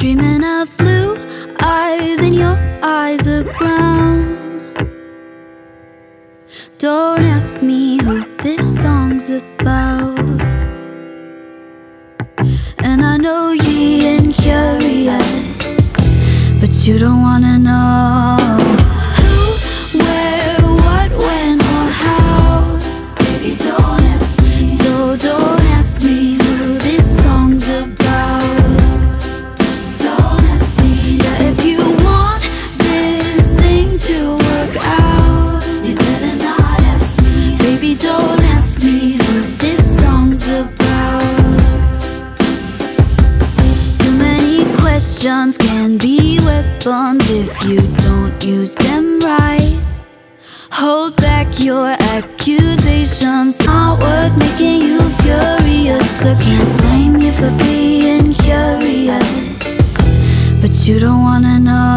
Dreaming of blue eyes and your eyes are brown. Don't ask me who this song's about. And I know ye ain't curious, but you don't wanna know who, where, what, when, or how. Baby, don't ask me. So don't ask me who this song's about. Don't ask me. Yeah, if you want this thing to work out, you better not ask me. Baby, don't ask me who this song's about. Too many questions can be weapons if you don't use them right. Hold back your accusations, not worth making you furious. I can't blame you for being curious, but you don't wanna know